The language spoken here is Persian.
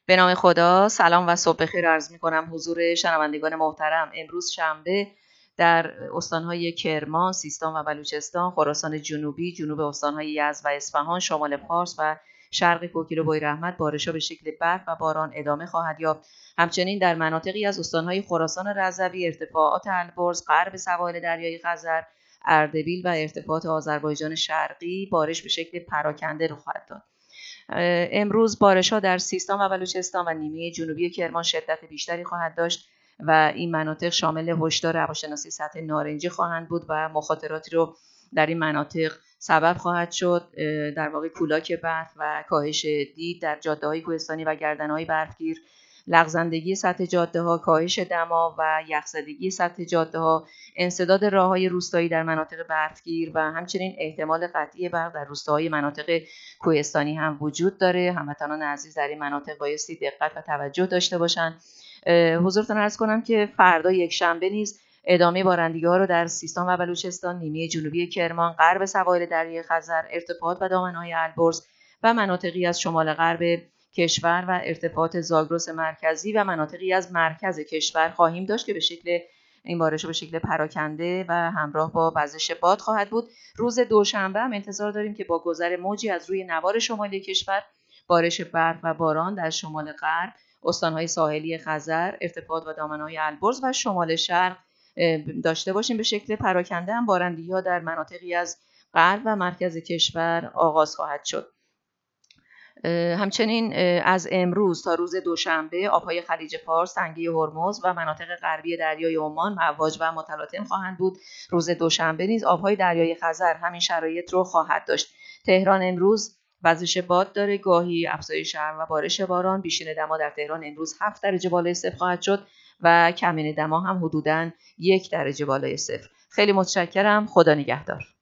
به نام خدا، سلام و صبح بخیر عرض می‌کنم حضور شنوندگان محترم. امروز شنبه در استان‌های کرمان، سیستان و بلوچستان، خراسان جنوبی، جنوب استان‌های یزد و اصفهان، شمال پارس و شرق کوکیل و بویراحمد بارش‌ها به شکل برف و باران ادامه خواهد یافت. همچنین در مناطقی از استان‌های خراسان رضوی، ارتفاعات البرز، غرب سواحل دریای خزر، اردبیل و ارتفاعات آذربایجان شرقی بارش به شکل پراکنده رخ خواهد داد. امروز بارش‌ها در سیستان و بلوچستان و نیمه جنوبی کرمان شدت بیشتری خواهد داشت و این مناطق شامل هشدار هواشناسی سطح نارنجی خواهند بود و مخاطراتی رو در این مناطق سبب خواهد شد. در واقع کولاک برف و کاهش دید در جاده‌های کوهستانی و گردنه‌های برفگیر، لغزندگی سطح جاده‌ها، کاهش دما و یخزدگی سطح جاده‌ها، انسداد راه‌های روستایی در مناطق برفگیر و همچنین احتمال قطعی برق در روستاهای مناطق کوهستانی هم وجود داره. هموطنان عزیز در این مناطق بایستی دقت و توجه داشته باشند. حضورتون عرض کنم که فردا یک شنبه نیز ادامه بارندگی‌ها رو در سیستان و بلوچستان، نیمه جنوبی کرمان، غرب سواحل دریای خزر، ارتفاعات و دامنه‌های البرز و مناطقی از شمال غرب کشور و ارتفاعات زاگرس مرکزی و مناطقی از مرکز کشور خواهیم داشت که به شکل این بارش به شکل پراکنده و همراه با وزش باد خواهد بود. روز دوشنبه هم انتظار داریم که با گذر موجی از روی نوار شمالی کشور بارش برف و باران در شمال غرب، استان‌های ساحلی خزر، ارتفاعات و دامنه‌های البرز و شمال شرق داشته باشیم. به شکل پراکنده هم بارندگی‌ها در مناطقی از غرب و مرکز کشور آغاز خواهد شد. همچنین از امروز تا روز دوشنبه آبهای خلیج فارس، تنگه هرمز و مناطق غربی دریای عمان مواج و متلاطم خواهند بود. روز دوشنبه نیز آبهای دریای خزر همین شرایط رو خواهد داشت. تهران امروز وزش باد داره، گاهی افزایش حرارت و بارش باران. بیشتر دما در تهران امروز 7 درجه بالای صفر خواهد شد و کمین دما هم حدوداً 1 درجه بالای صفر. خیلی متشکرم. خدا نگهدار.